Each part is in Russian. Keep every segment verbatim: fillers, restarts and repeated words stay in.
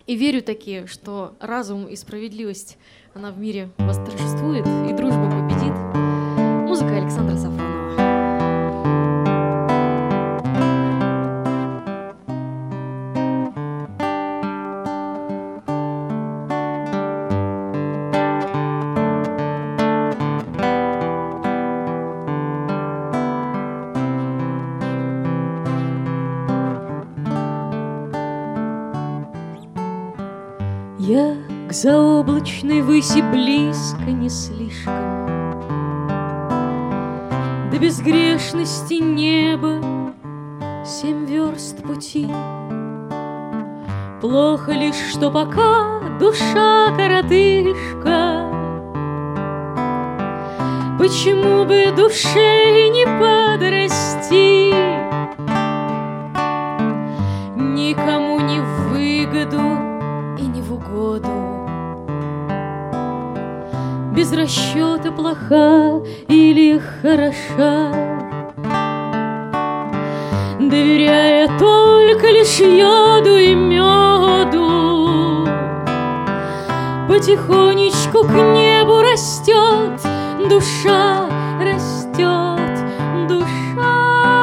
И верю таки, что разум и справедливость, она в мире восторжествует, и дружба победит. Музыка Александра Сафронова. Я к заоблачной выси близко не слишком, до безгрешности неба семь верст пути. Плохо лишь, что пока душа коротышка, почему бы душе не подрасти? Никому не в выгоду и не в угоду, без расчета плоха или хороша, доверяя только лишь йоду и меду, потихонечку к небу растет душа, растет душа.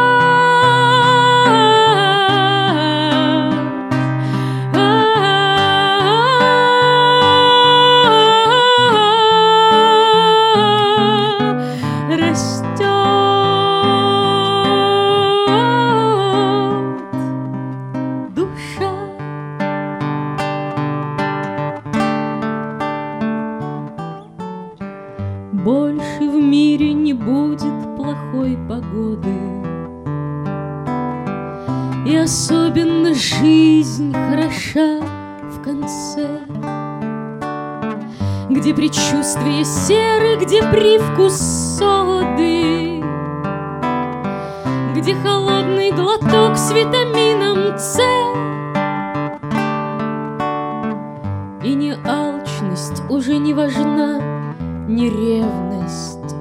Больше в мире не будет плохой погоды, и особенно жизнь хороша в конце, где предчувствие серы, где привкус соды, где холодный глоток с витамином С, и не алчность уже не важна, не ревность,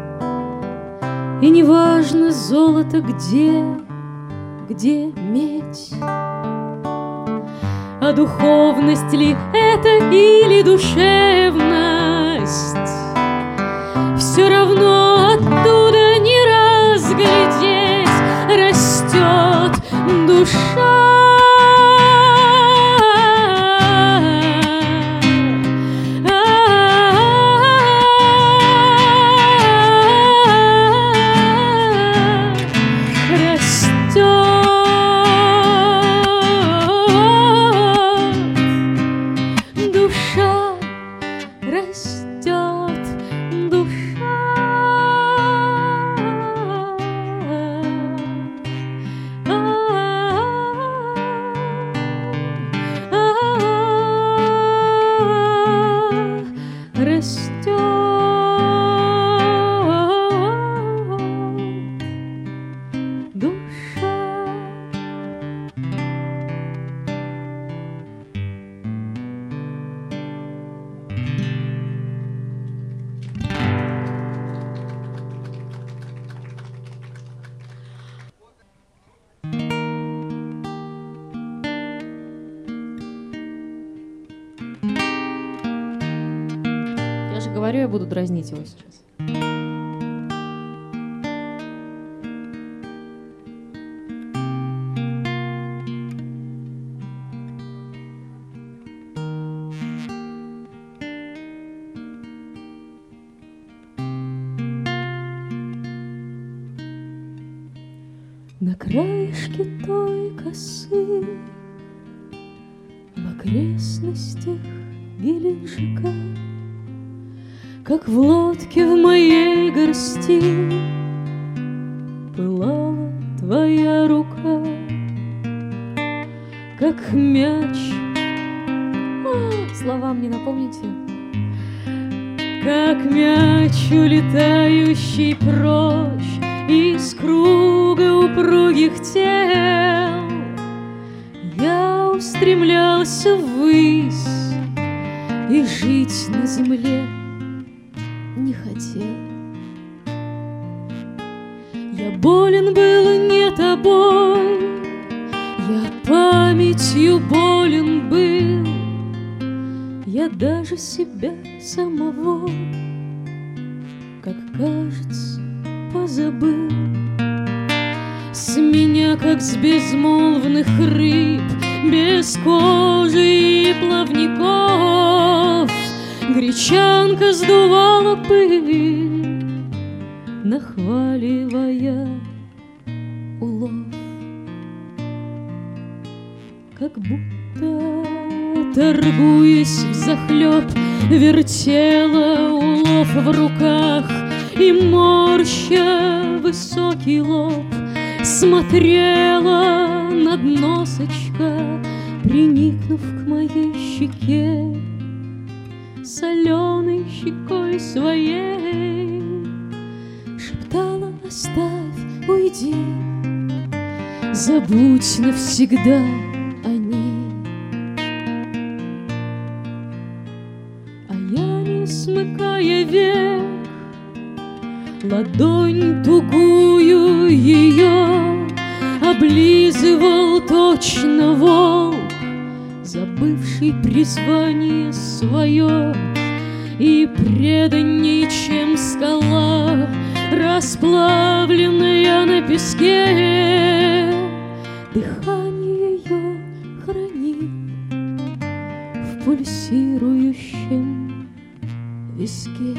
и не важно золото где, где медь, а духовность ли это или душевность, все равно оттуда не разглядеть, растет душа. Я же говорю, я буду дразнить его сейчас. На краешке той косы, в окрестностях Геленджика, как в лодке в моей горсти, пылала твоя рука, как мяч. О, слова мне напомните. Как мяч, улетающий прочь из круга упругих тел, я устремлялся ввысь и жить на земле не хотел. Я болен был не тобой, я памятью болен был, я даже себя самого, как кажется, позабыл. С меня, как с безмолвных рыб, без кожи и плавников, гречанка сдувала пыль, нахваливая улов. Как будто, торгуясь взахлеб, вертела улов в руках и, морща высокий лоб, смотрела на дно сачка, приникнув к моей щеке соленой щекой своей. Шептала: оставь, уйди, забудь навсегда о ней. А я, не смыкая век, ладонь тугую ее облизывал точно волк, забывший призвание свое и преданней, чем скала, расплавленная на песке. Дыхание ее хранит в пульсирующем виске.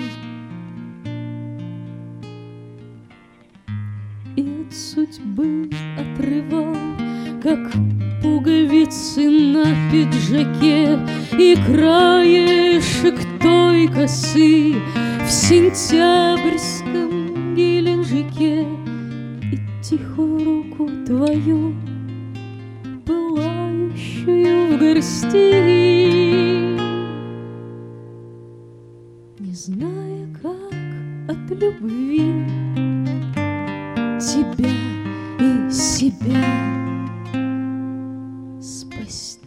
И от судьбы отрывал, как пуговицы на пиджаке, и краешек той косы в сентябрьском Геленджике, и тихую руку твою, пылающую в горсти, не зная, как от любви тебя и себя спасти.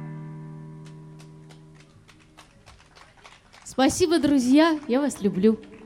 Спасибо, друзья, я вас люблю.